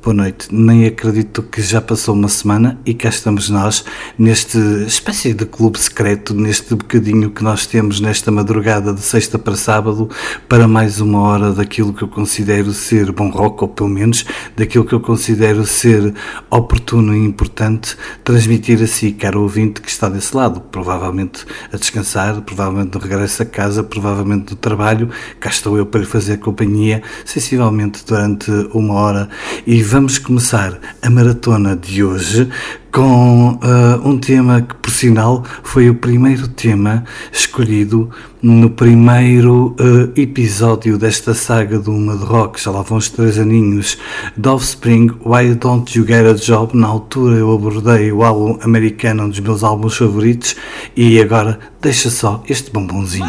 boa noite. Nem acredito que já passou uma semana e cá estamos nós, neste espécie de clube secreto, neste bocadinho que nós temos nesta madrugada de sexta para sábado, para mais uma hora daquilo que eu considero ser bom rock, ou pelo menos daquilo que eu considero ser oportuno e importante transmitir a si, caro ouvinte que está desse lado, provavelmente a descansar, provavelmente no regresso a casa, provavelmente no trabalho. Cá estou eu para lhe fazer companhia, sensivelmente durante uma hora, e vamos começar a maratona de hoje com um tema que, por sinal, foi o primeiro tema escolhido no primeiro episódio desta saga do Uma de Rock, já lá vão uns 3 aninhos, de Offspring, Why Don't You Get a Job. Na altura eu abordei o álbum americano, um dos meus álbuns favoritos, e agora deixa só este bombonzinho.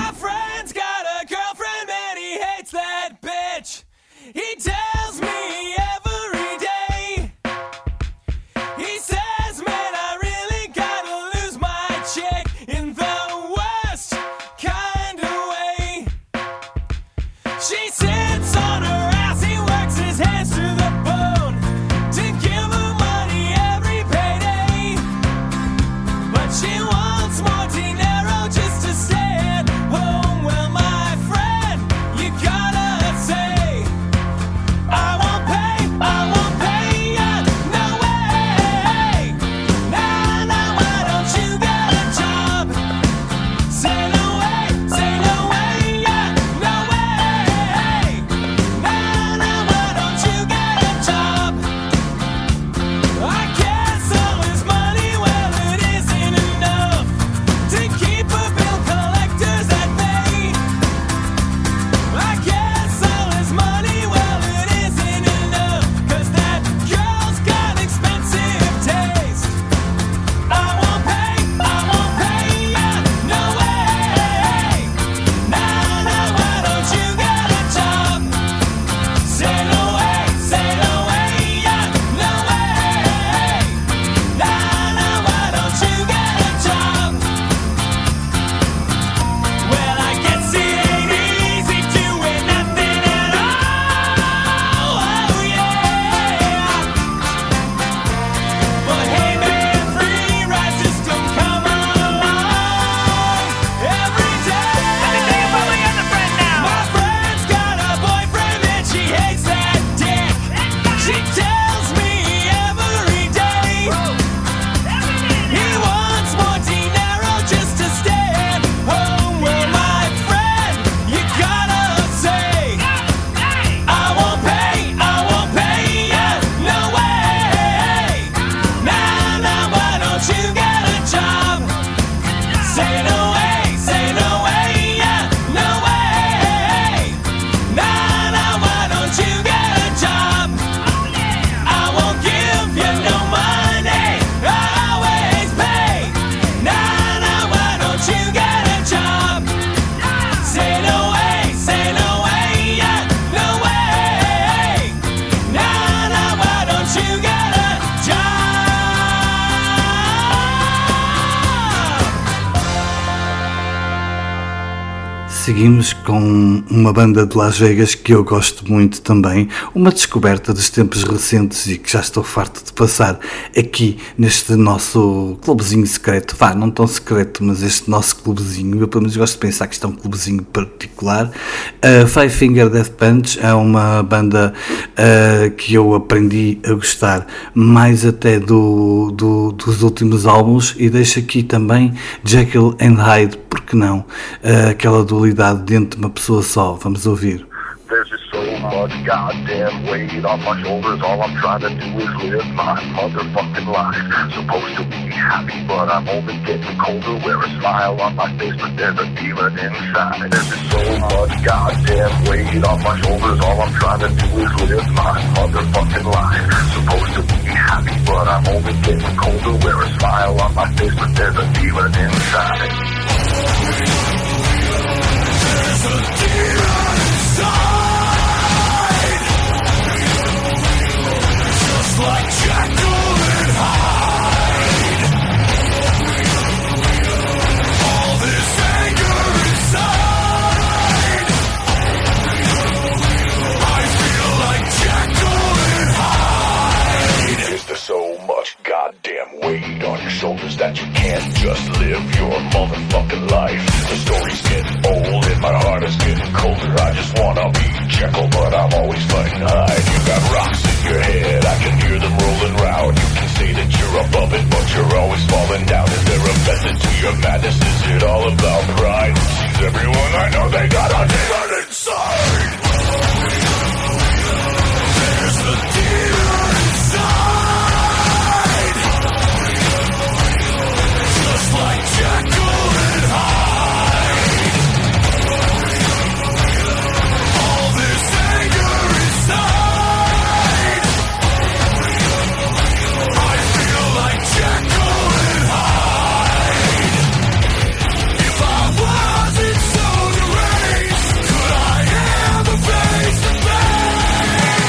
He tells me every day. He says, man, I really gotta lose my chick in the worst kind of way. She sits on her ass, he works his hands to the bone to give her money every payday. But she wants more dinero just to stay at home. Well, my friend, you gotta say, I won't pay ya, no way. Nah, nah, why don't you get a job? Say no way, yeah, no way. Nah, nah, why don't you get a job? I guess all his money, well, it isn't enough to keep a bill collectors at bay. I guess all his money, well, it isn't enough, 'cause that girl's got expensive taste. I won't pay ya, no way. Nah, nah, why don't you get a job? Say no way, yeah, no way. Nah, nah, why don't you get a job? Well, I guess it ain't easy doing nothing at all. Oh yeah. But hey man, free rides just don't come along every day. Let me tell you about my other friend now. My friend's got a boyfriend and she hates that dick. She tells me every day he wants more dinero just to stay at home. Well, my friend, you gotta say, I won't pay ya, no way. Nah, nah, why don't you get a job? Say no way, yeah, no way. Nah, nah, why don't you get a job? I won't give you no money, I always pay. Nah, nah, why don't you get a job? Say no way, yeah, no way. Nah, nah, why don't you get a job? Seguimos com uma banda de Las Vegas que eu gosto muito também, uma descoberta dos tempos recentes e que já estou farto de passar aqui neste nosso clubezinho secreto. Vá, não tão secreto, mas este nosso clubezinho, eu pelo menos gosto de pensar que isto é um clubezinho particular. Five Finger Death Punch é uma banda que eu aprendi a gostar mais até dos últimos álbuns, e deixo aqui também Jekyll and Hyde, porque não? Aquela dualidade dentro de uma pessoa só. Vamos ouvir. There's just so much goddamn weight on my shoulders. All I'm trying to do is live my motherfucking life. Supposed to be happy, but I'm only getting colder. Wear a smile on my face, but there's a demon inside. There's just so much goddamn weight on my shoulders. All I'm trying to do is live my motherfucking life. Supposed to be happy, but I'm only getting colder. Wear a smile on my face, but there's a demon inside. There's a demon inside. Just like Jekyll and Hyde. All this anger inside. I feel like Jekyll and Hyde. shoulders that you can't just live your motherfucking life. The story's getting old and my heart is getting colder. I just wanna be Jekyll, but I'm always fighting hide. You got rocks in your head, I can hear them rolling round. You can say that you're above it, but you're always falling down. Is there a method to your madness? Is it all about pride? Seems everyone I know, they got a demon inside. There's a demon inside. Just like Jekyll and Hyde. All this anger inside. I feel like Jekyll and Hyde. If I wasn't so deranged, could I ever face the pain?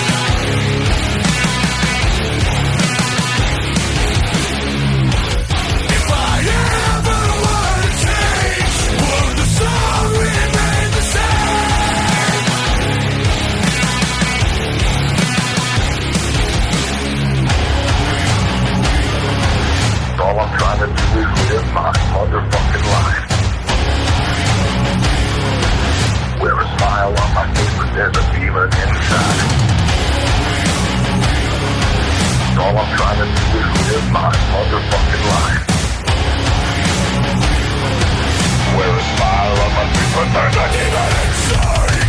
If I ever were to change, would the song remain the same? All I'm trying to do is live my motherfucking life. Wear a smile on my face, but there's a demon inside. All I'm trying to do is live my motherfucking life. Wear a smile on my face, but there's a demon inside.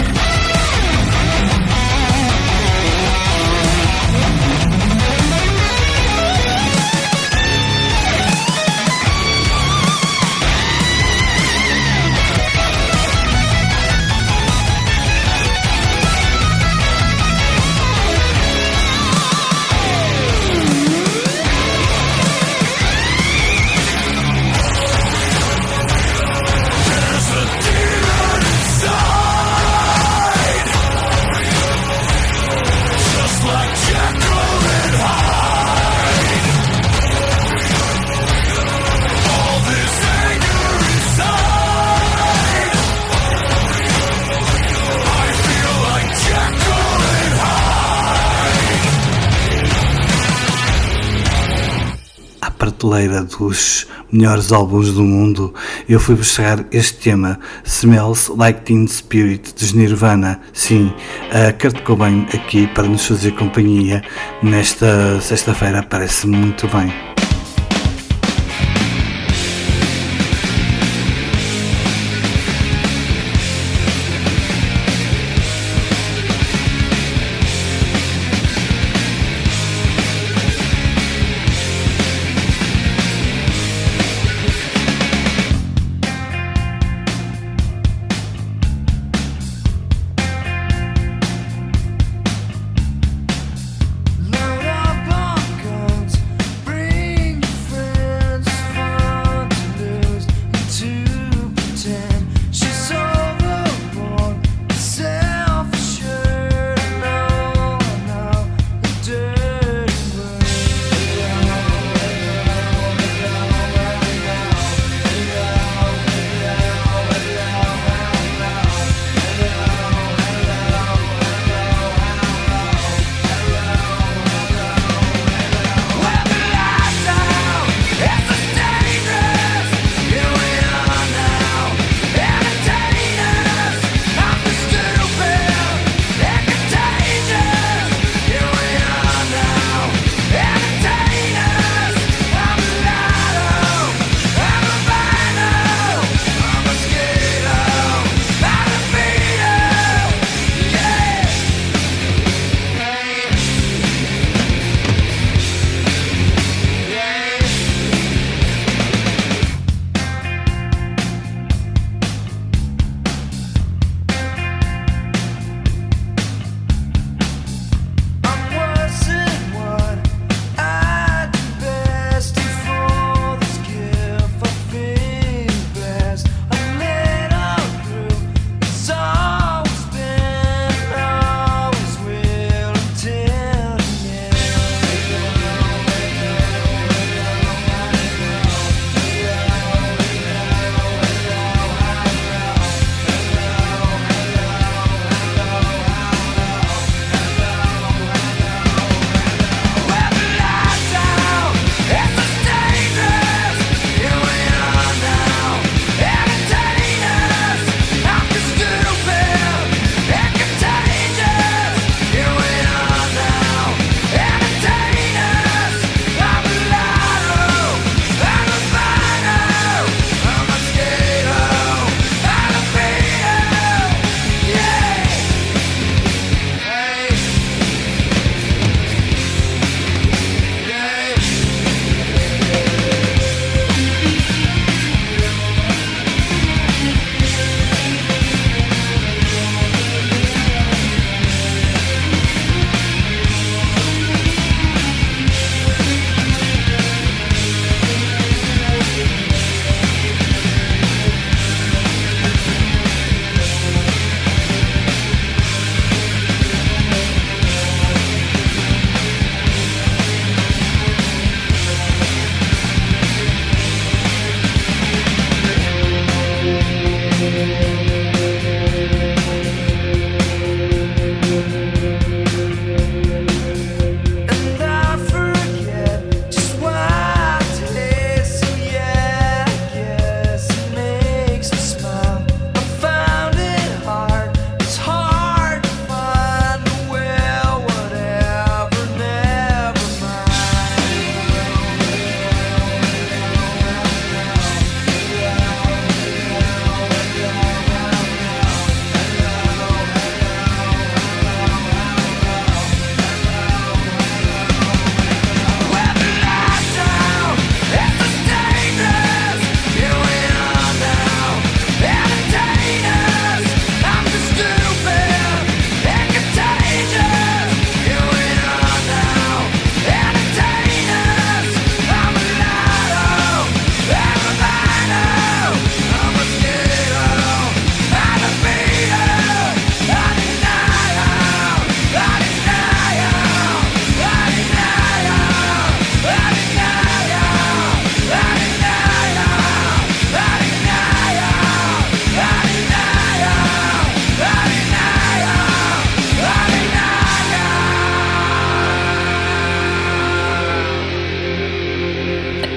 There's a demon inside. Just like Jekyll and Hyde. All this anger inside. I feel like Jekyll and Hyde. À prateleira dos melhores álbuns do mundo, eu fui buscar este tema, Smells Like Teen Spirit, de Nirvana. Sim, a Kurt Cobain aqui para nos fazer companhia nesta sexta-feira, parece muito bem. Load up on guns, bring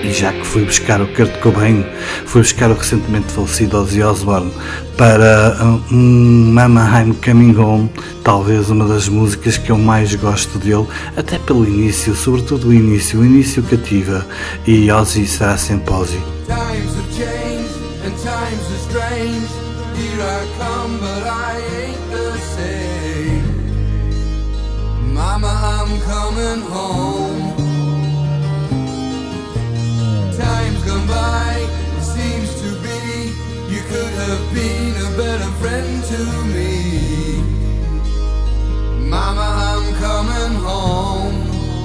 E já que fui buscar o Kurt Cobain, fui buscar o recentemente falecido Ozzy Osbourne para Mama I'm Coming Home, talvez uma das músicas que eu mais gosto dele, até pelo início, sobretudo o início cativa, e Ozzy será sempre Ozzy. Times have changed and times are strange. Here I come but I ain't the same. Mama, I'm coming home. Time's gone by, it seems to be you could have been a better friend to me. Mama, I'm coming home.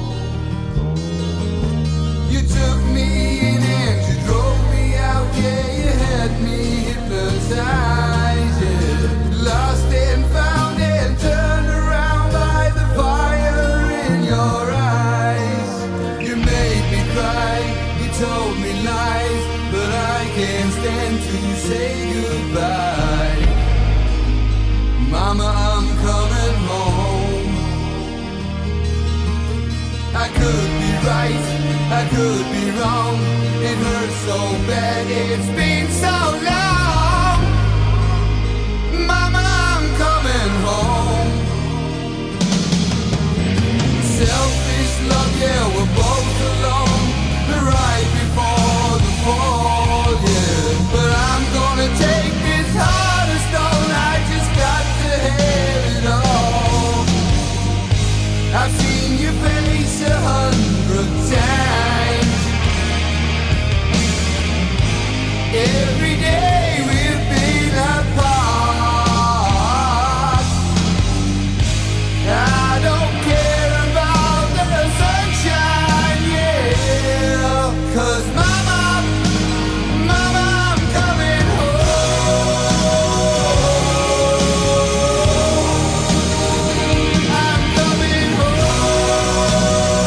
You took me in and you drove me out, yeah, you had me hypnotized, yeah. Lost and found and turned around by the fire in your eyes. You made me cry, you told me lies, but I can't stand to say goodbye. Mama, I'm coming home. I could be right, I could be wrong. It hurts so bad, it's been so long. Mama, I'm coming home. Selfish love, yeah, we're both alone. Right before the fall, yeah. But I'm gonna take this heart of stone. I just got to have it all. I've seen your face 100 times. Every day we've been apart. I don't care about the sunshine, yeah. 'Cause mama, I'm coming home. I'm coming home.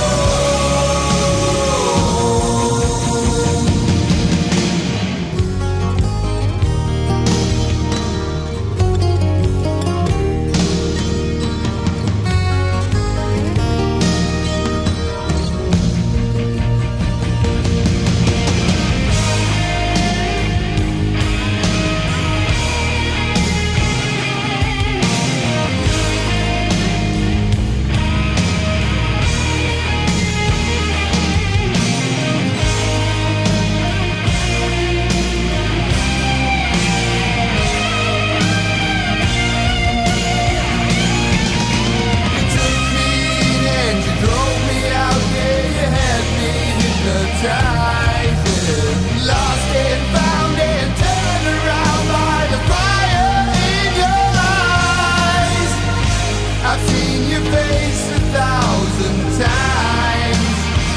You took me in and you drove me out, yeah, you had me hypnotized, yeah. Lost and found and turned around by the fire in your eyes. I've seen your face 1,000 times.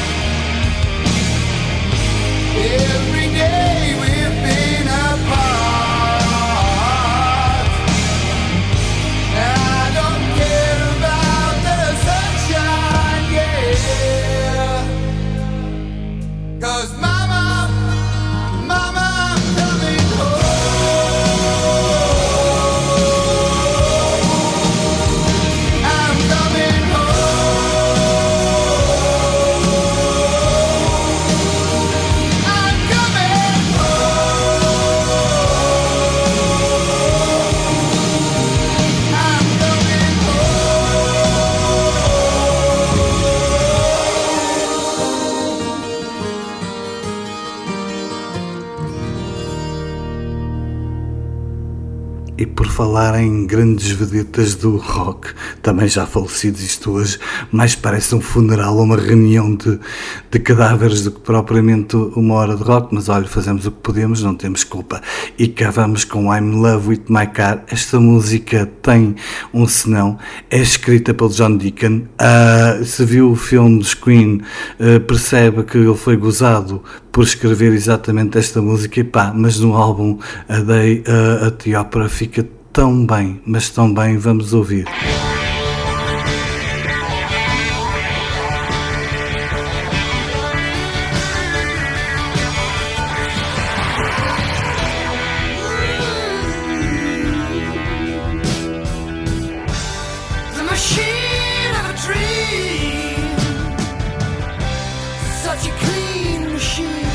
Every day we've been apart. I don't care about the sunshine, yeah. 'Cause mama, I'm coming home. I'm coming home. I'm coming home. I'm coming E por falar em grandes vedetas do rock, também já falecidos, isto hoje mais parece um funeral ou uma reunião de cadáveres do que propriamente uma hora de rock, mas olha, fazemos o que podemos, não temos culpa. E cá vamos com I'm in Love with My Car. Esta música tem um senão, é escrita pelo John Deacon. Se viu o filme dos Queen, percebe que ele foi gozado por escrever exatamente esta música, e pá, mas no álbum A Day at the Opera fica tão bem, mas tão bem, vamos ouvir. The machine of a dream, such a clean machine.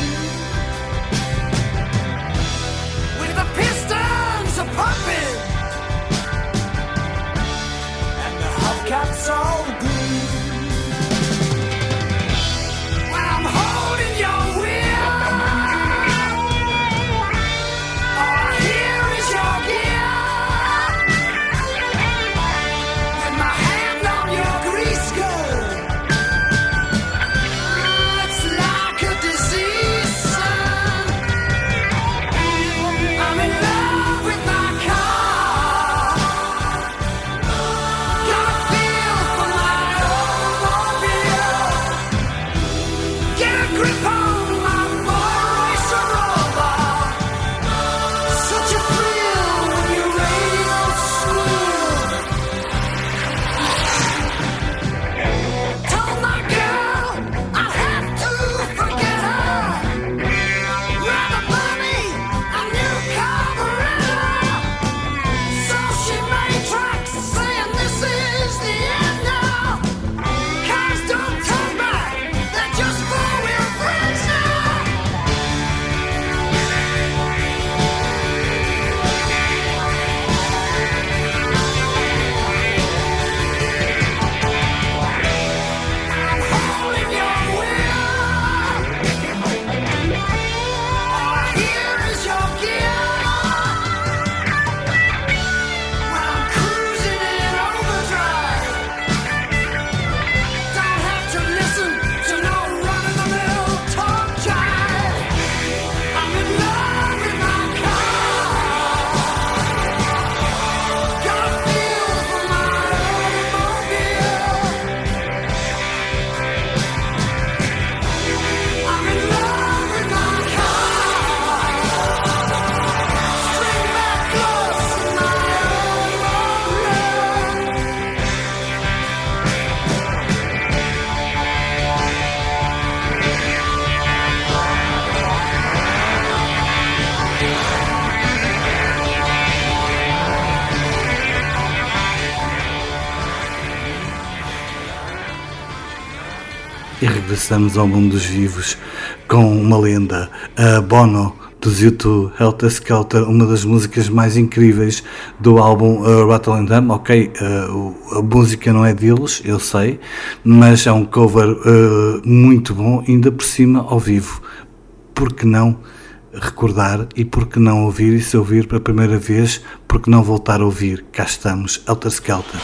E regressamos ao mundo dos vivos com uma lenda, a Bono, dos U2, Helter Skelter, uma das músicas mais incríveis do álbum Rattle and Hum. Ok, a música não é deles, eu sei, mas é um cover muito bom, ainda por cima ao vivo. Por que não recordar e por que não ouvir, e se ouvir pela primeira vez, por que não voltar a ouvir? Cá estamos, Helter Skelter.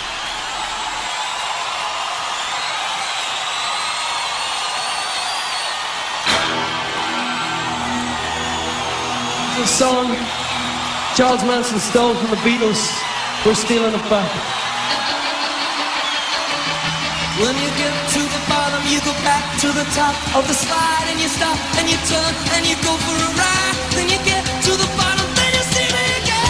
A song Charles Manson stole from the Beatles. We're stealing it back. When you get to the bottom, you go back to the top of the slide, and you stop and you turn and you go for a ride. Then you get to the bottom, then you see me again.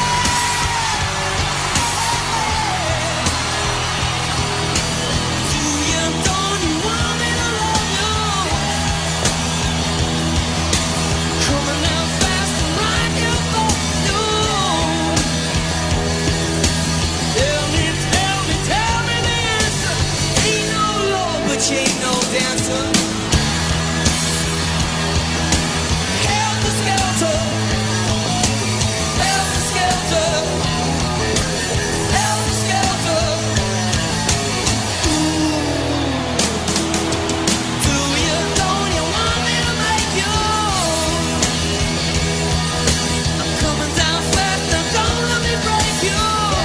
Do you, don't you want me to love you? Coming down fast and like you both do. Tell me the answer. Ain't no love, but you ain't no dancer. Helter Skelter, Helter Skelter, Helter Skelter. Do you, don't you want me to make you? I'm coming down fast, now don't let me break you.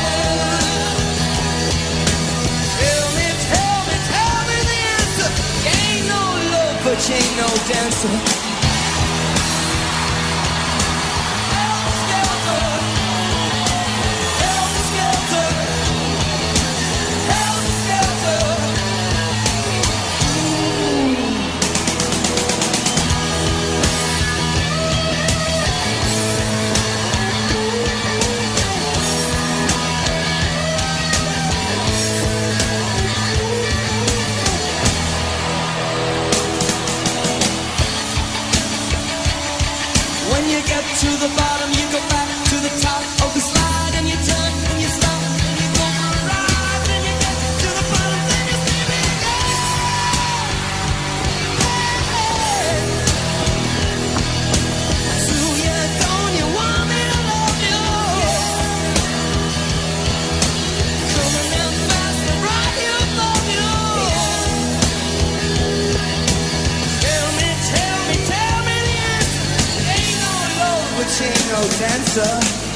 Tell me the answer. You ain't no love, but you ain't no dancer. Helter Skelter, Helter Skelter, Helter Skelter. When you get to the bottom, you go back to the top of the slide, and you turn and you stop and you go for a ride. Then you get to the bottom, then you see me again. Do you, don't you want me to love you? Coming down fast and right, you love you. Tell me the answer. Ain't no love, but you ain't no dancer.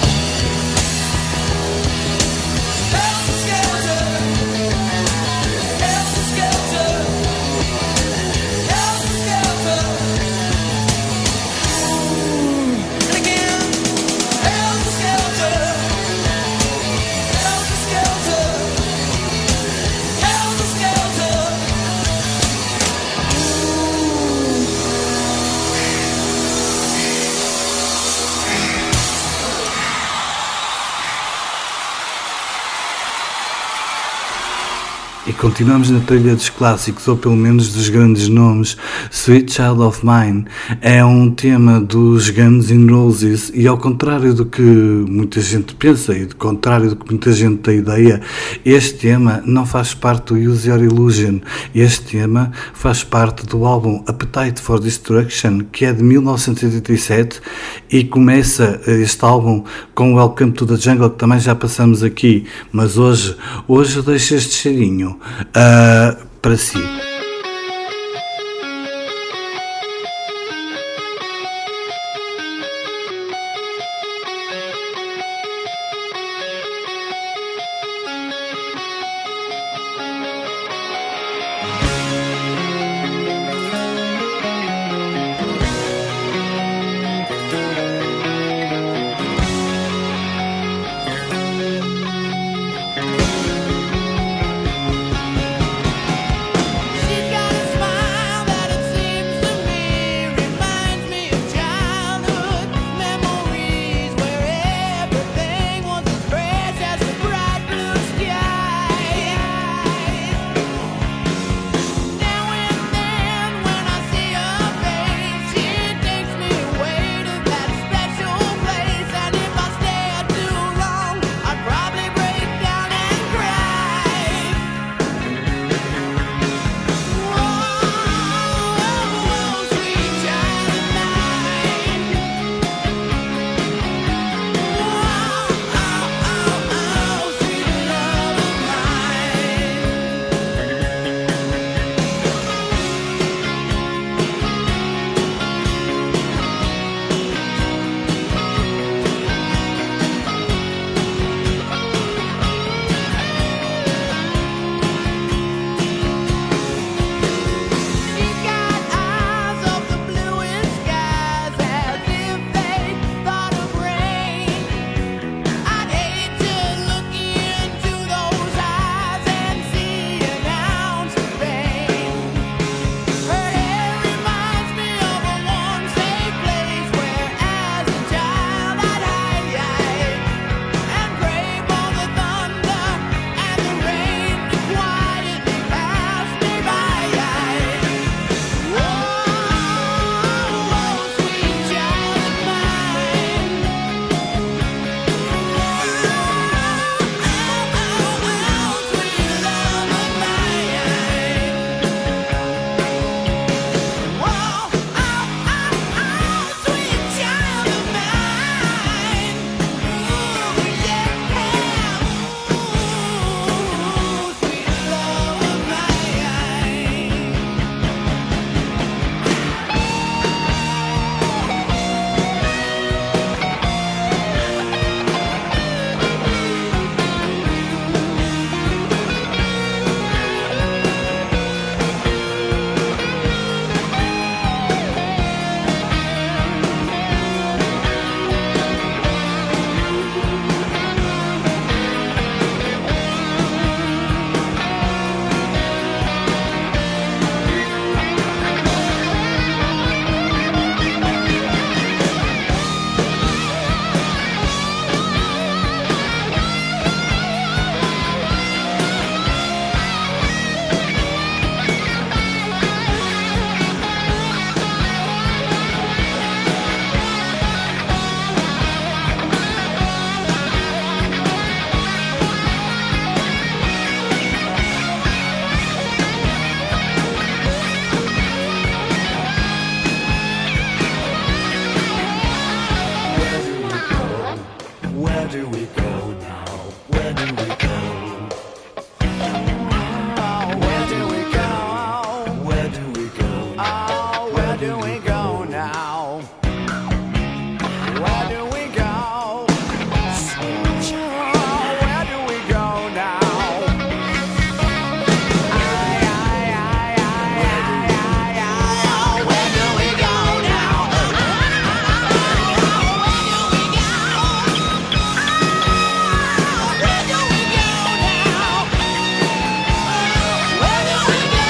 Helter Skelter, Helter Skelter, Helter Skelter. And again, Helter Skelter, Helter Skelter, Helter Skelter. E continuamos na trilha dos clássicos, ou pelo menos dos grandes nomes. Sweet Child of Mine é um tema dos Guns N' Roses, e ao contrário do que muita gente pensa e do contrário do que muita gente tem ideia, este tema não faz parte do Use Your Illusion. Este tema faz parte do álbum Appetite for Destruction, que é de 1987, e começa este álbum com Welcome to the Jungle, que também já passamos aqui, mas hoje eu deixo este cheirinho para si. do we go now? Where do we go? Where do we go now? Where do we go now? Where do we go now? Where do we go?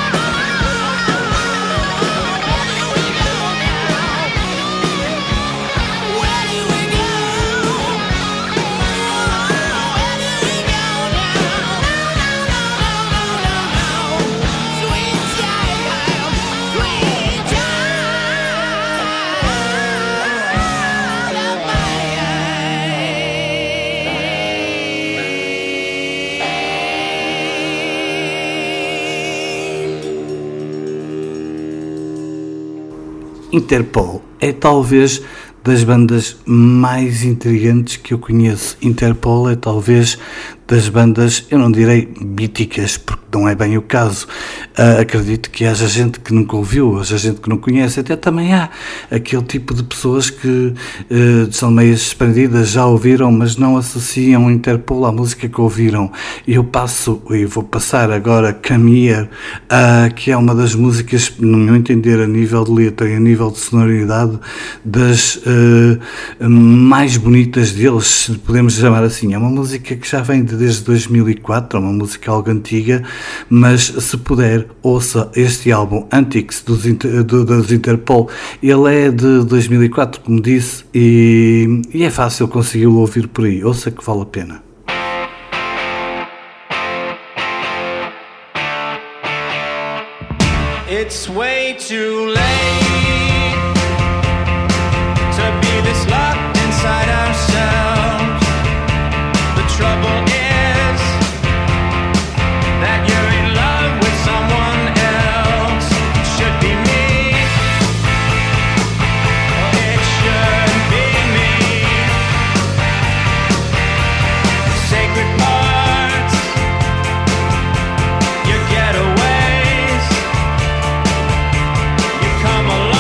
Interpol é talvez das bandas mais intrigantes que eu conheço. Interpol é talvez das bandas, eu não direi míticas, porque não é bem o caso. Acredito que haja gente que nunca ouviu, haja gente que não conhece, até também há aquele tipo de pessoas que são meias desprendidas, já ouviram, mas não associam Interpol à música que ouviram. Eu vou passar agora Come Here, que é uma das músicas, no meu entender, a nível de letra e a nível de sonoridade, das mais bonitas deles, se podemos chamar assim. É uma música que já vem desde 2004, é uma música algo antiga, mas se puder, ouça este álbum Antics dos Interpol. Ele é de 2004, como disse, e é fácil consegui-lo ouvir por aí. Ouça que vale a pena. It's way too late to be this locked inside ourselves. The trouble is that you're in love with someone else. It should be me, or it should be me. Sacred parts, your getaways. You come along.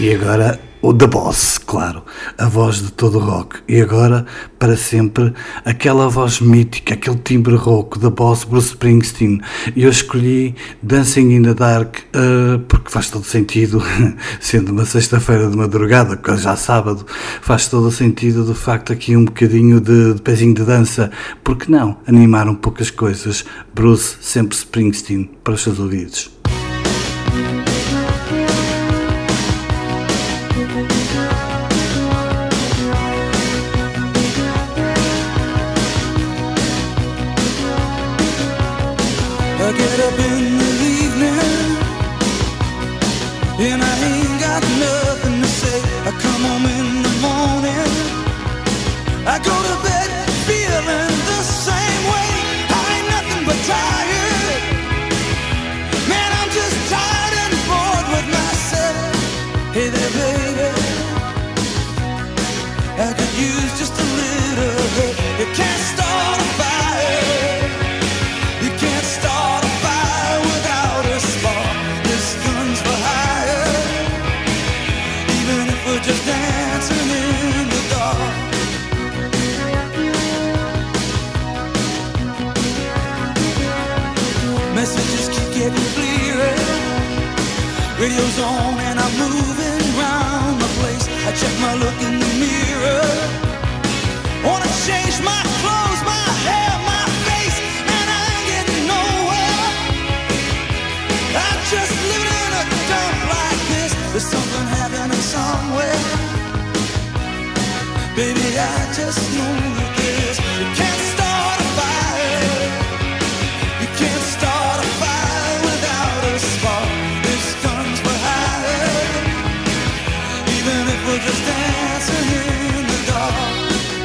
E agora o The Boss, claro, a voz de todo o rock. E agora, para sempre, aquela voz mítica, aquele timbre rouco, The Boss, Bruce Springsteen. E eu escolhi Dancing in the Dark porque faz todo sentido, sendo uma sexta-feira de madrugada, que já sábado, faz todo o sentido do facto aqui um bocadinho de pezinho de dança. Porque não animar um pouco as coisas? Bruce, sempre Springsteen, para os seus ouvidos. I get up in the evening and I ain't got nothing to say. I come home in the morning, I go to bed feeling the same way. I ain't nothing but tired, man, I'm just tired and bored with myself. Hey there baby, I could use just a little help. You can't start a fire, you can't start a fire without a spark. This gun's for hire, even if we're just dancing in the dark. Messages keep getting clearer, radio's on and I'm moving round the place. I check my look in the mirror, wanna change my clothes, my hair, my face, and I ain't getting nowhere. I'm just living in a dump like this. There's something happening somewhere, baby, I just know that this. You can't start a fire, you can't start a fire without a spark. This gun's for hire, even if we're just dancing in the dark.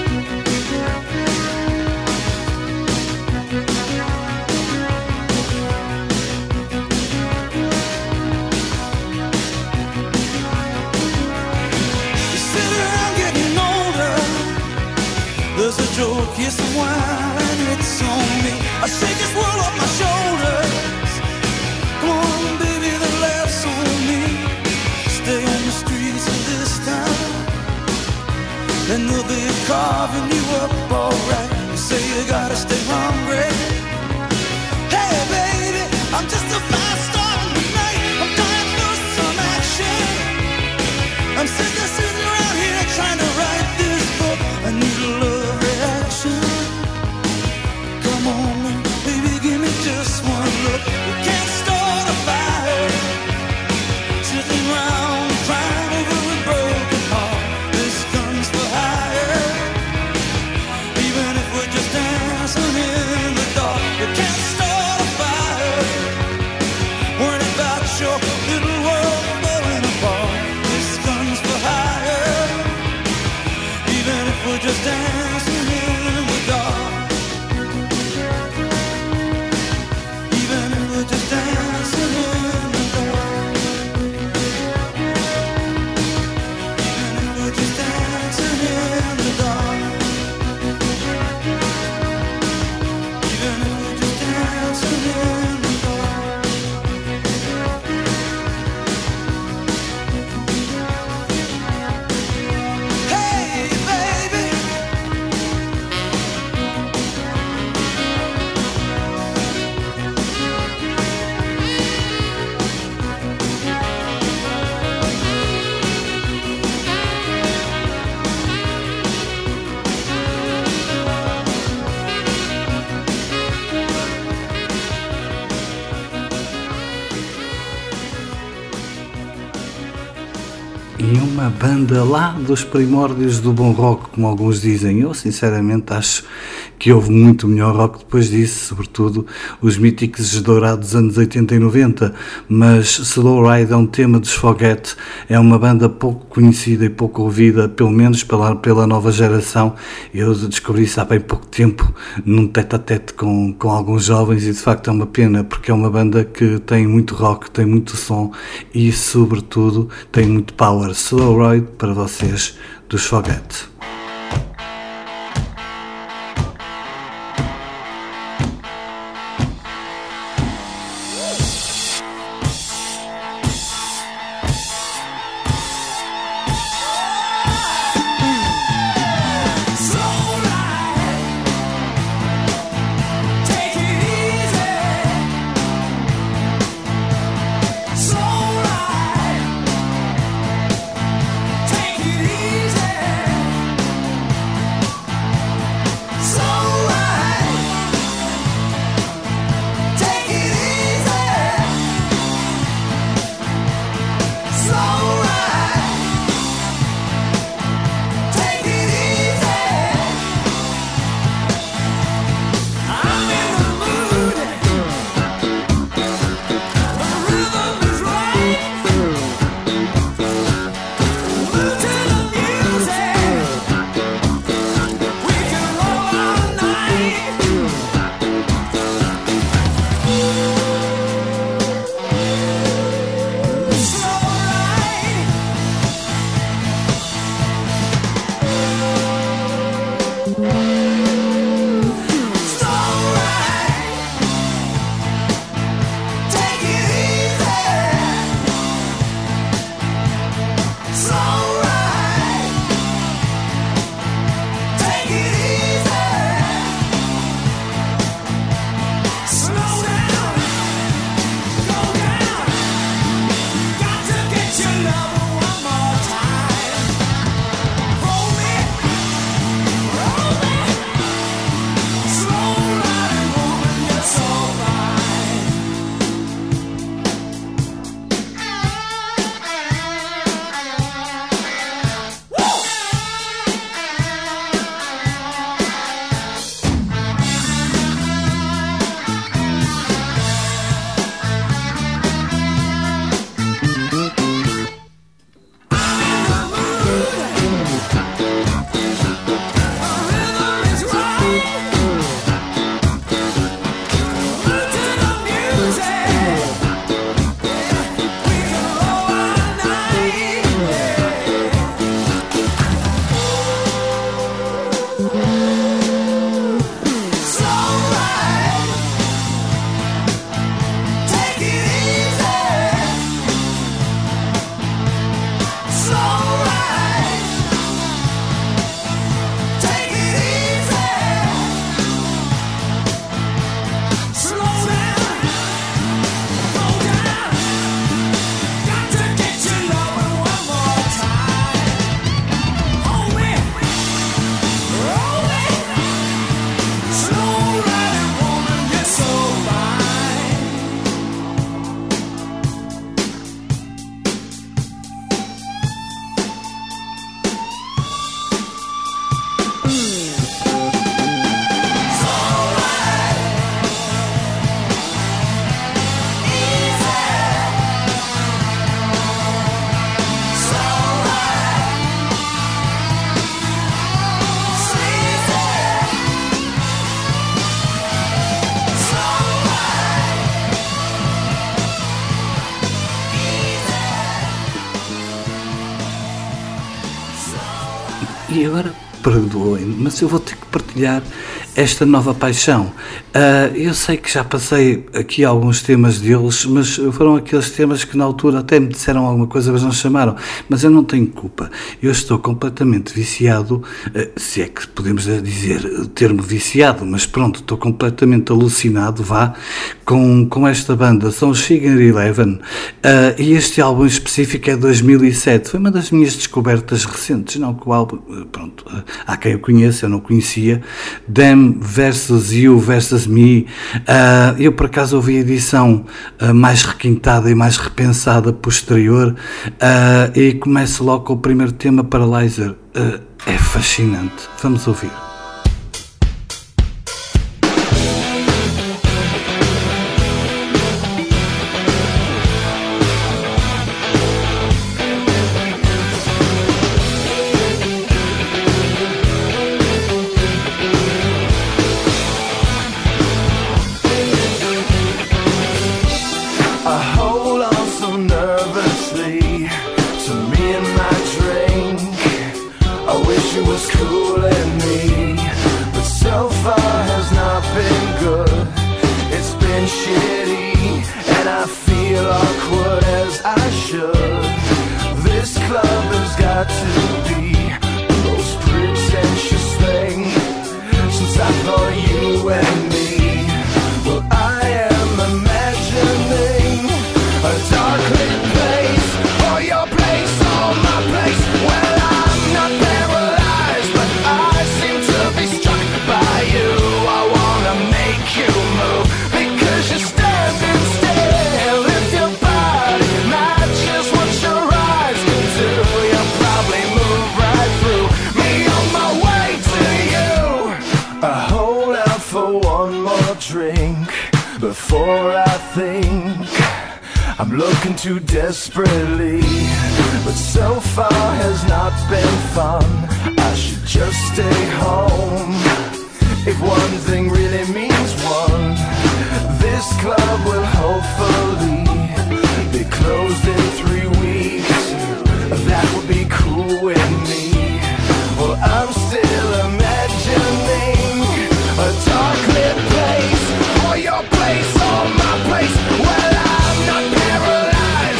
You sit around getting older, there's a joke, here's some wine, and it's on me. I shake this world off my shoulders. Come on, baby, the laughs on me. Stay on the streets of this town, and they'll be carving you up alright. You say you gotta stay hungry. Hey, baby, I'm just a fast star tonight. I'm dying for some action. I'm sick of sitting around here trying to write this book. I need a love reaction. Come on, baby, give me just one look. We can't start a fire, sitting around crying over a broken heart. This gun's for hire, even if we're just dancing in the dark. We can't start a fire, worrying about your little world falling apart. This gun's for hire, even if we're just dancing in the dark. Even if we're just dancing in the dark. Even if we're just dancing in the dark. Even if we're just dancing in the dark. Hey, baby. E uma banda lá dos primórdios do bom rock, como alguns dizem. Eu sinceramente acho que houve muito melhor rock depois disso, sobretudo os míticos dourados anos 80 e 90, mas Slow Ride é um tema dos Foguete, é uma banda pouco conhecida e pouco ouvida, pelo menos pela nova geração. Eu descobri isso há bem pouco tempo, num tete-a-tete com alguns jovens, e de facto é uma pena, porque é uma banda que tem muito rock, tem muito som e sobretudo tem muito power. Slow Ride para vocês dos Foguete. E agora, perdoem-me, mas eu vou ter que partilhar esta nova paixão. Eu sei que já passei aqui alguns temas deles, mas foram aqueles temas que na altura até me disseram alguma coisa, mas não chamaram. Mas eu não tenho culpa. Eu estou completamente viciado, se é que podemos dizer o termo viciado, mas pronto, estou completamente alucinado, com esta banda. São os Figure Eleven, e este álbum em específico é 2007. Foi uma das minhas descobertas recentes, não que o álbum, pronto, há quem eu conheça, eu não conhecia. Them versus You versus Me. Eu por acaso ouvi a edição mais requintada e mais repensada posterior, e começo logo com o primeiro tema, Paralyzer. É fascinante, vamos ouvir. Too desperately, but so far has not been fun. I should just stay home. If one thing really means one, this club will hopefully be closed in 3 weeks. That would be cool with me. Well, I'm still imagining a dark lit place, or your place, or my place. Well, I'm not paralyzed.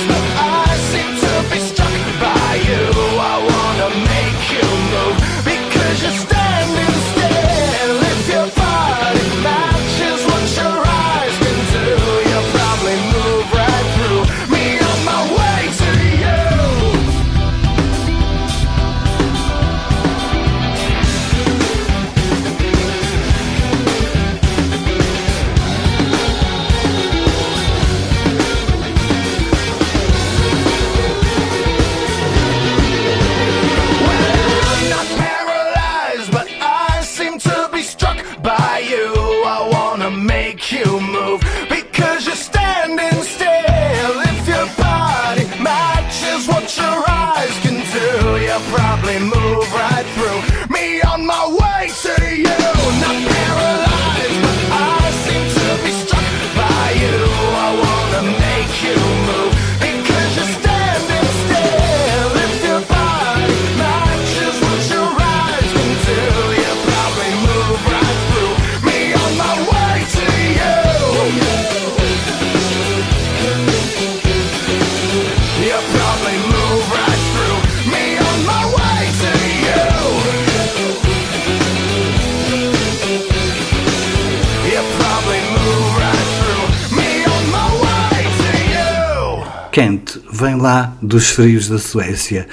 Kent vem lá dos frios da Suécia.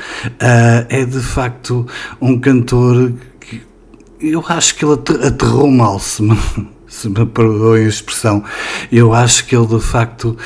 É de facto um cantor que eu acho que ele aterrou mal, se me perdoem a expressão. Eu acho que ele de facto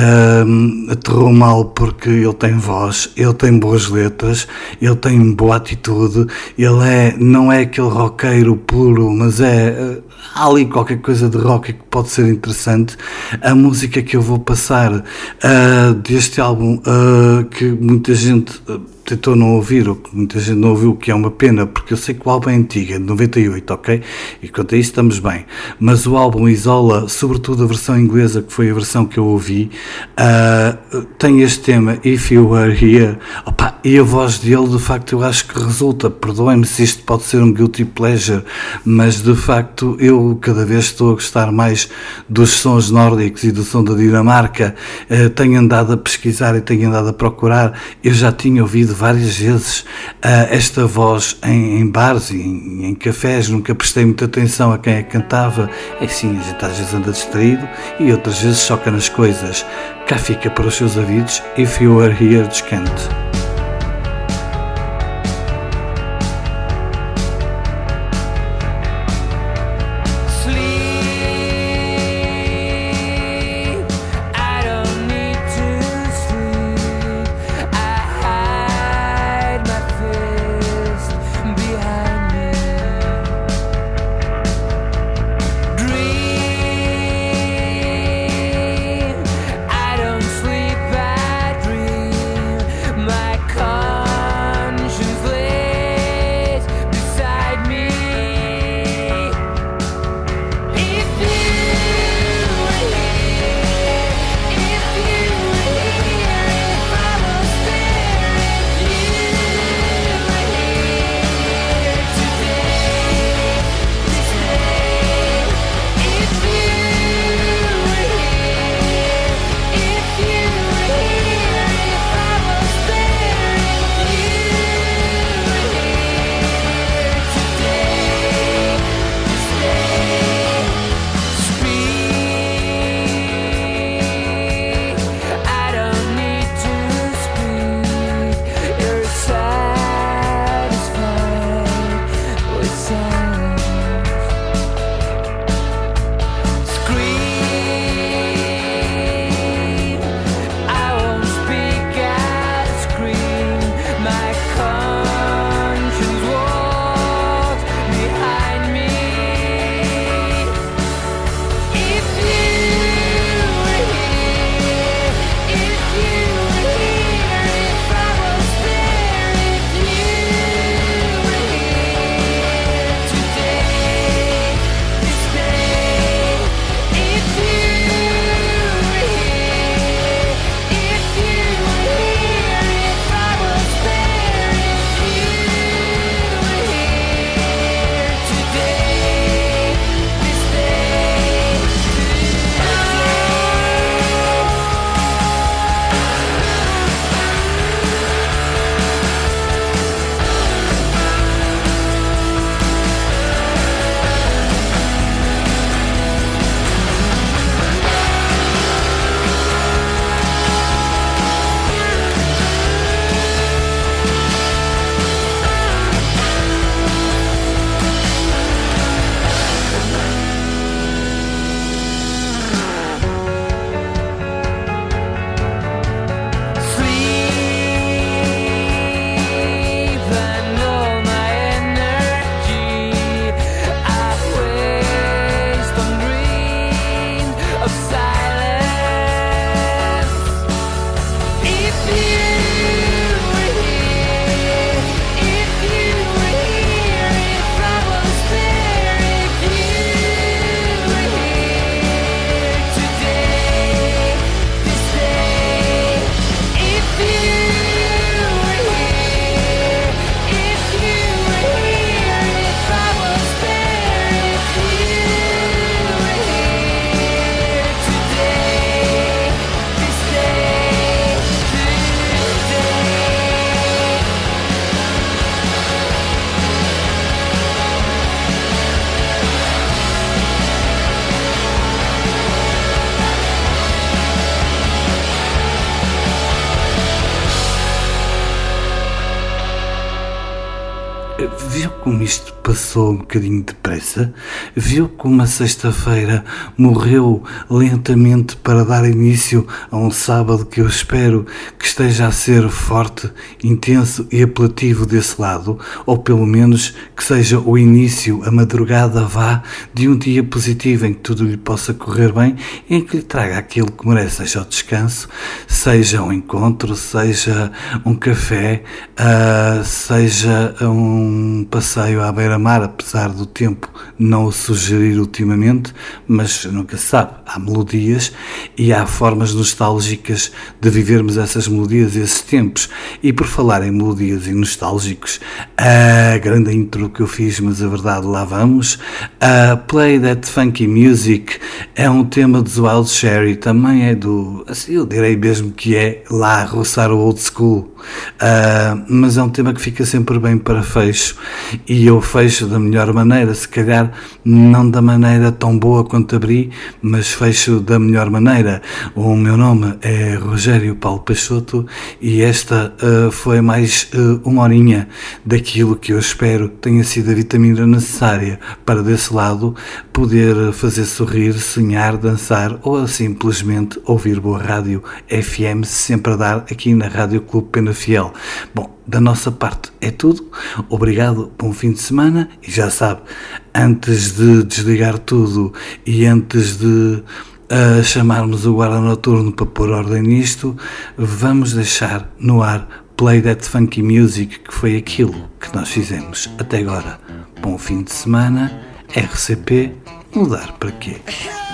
aterrou mal, porque ele tem voz, ele tem boas letras, ele tem boa atitude, ele não é aquele roqueiro puro, mas há ali qualquer coisa de rock que pode ser interessante. A música que eu vou passar deste álbum, que muita gente tentou não ouvir, ou que muita gente não ouviu, o que é uma pena, porque eu sei que o álbum é antigo, é de 98, ok? E quanto a isso estamos bem. Mas o álbum isola, sobretudo a versão inglesa, que foi a versão que eu ouvi, tem este tema, If You Were Here, opa, e a voz dele, de facto, eu acho que resulta, perdoem-me se isto pode ser um guilty pleasure, mas de facto eu cada vez estou a gostar mais dos sons nórdicos e do som da Dinamarca. Tenho andado a pesquisar e tenho andado a procurar. Eu já tinha ouvido várias vezes esta voz em bares e em cafés, nunca prestei muita atenção a quem a cantava. É sim, a gente às vezes anda distraído e outras vezes choca nas coisas. Cá fica para os seus ouvidos, If You Were Here, descante. My Viu como isto passou um bocadinho depressa? Viu como a sexta-feira morreu lentamente para dar início a um sábado que eu espero que esteja a ser forte, intenso e apelativo desse lado, ou pelo menos que seja o início, a madrugada vá, de um dia positivo em que tudo lhe possa correr bem, em que lhe traga aquilo que merece, seja o descanso, seja um encontro, seja um café, seja um passeio à beira-mar, apesar do tempo não o sugerir ultimamente, mas nunca se sabe, há melodias e há formas nostálgicas de vivermos essas melodias e esses tempos. E por falar em melodias e nostálgicos, a grande intro que eu fiz, mas a verdade lá vamos, Play That Funky Music é um tema do Wild Cherry, também é do, assim, eu direi mesmo que é lá a roçar o old school, mas é um tema que fica sempre bem para fecho, e eu fecho da melhor maneira, se calhar não da maneira tão boa quanto abri, mas fecho da melhor maneira. O meu nome é Rogério Paulo Peixoto e esta foi mais uma horinha daquilo que eu espero tenha sido a vitamina necessária para desse lado poder fazer sorrir, sonhar, dançar ou simplesmente ouvir boa rádio FM, sempre a dar aqui na Rádio Clube Pena Fiel. Bom, da nossa parte é tudo. Obrigado, bom fim de semana e já sabe, antes de desligar tudo e antes de chamarmos o guarda noturno para pôr ordem nisto, vamos deixar no ar Play That Funky Music, que foi aquilo que nós fizemos até agora. Bom fim de semana, RCP, mudar para quê?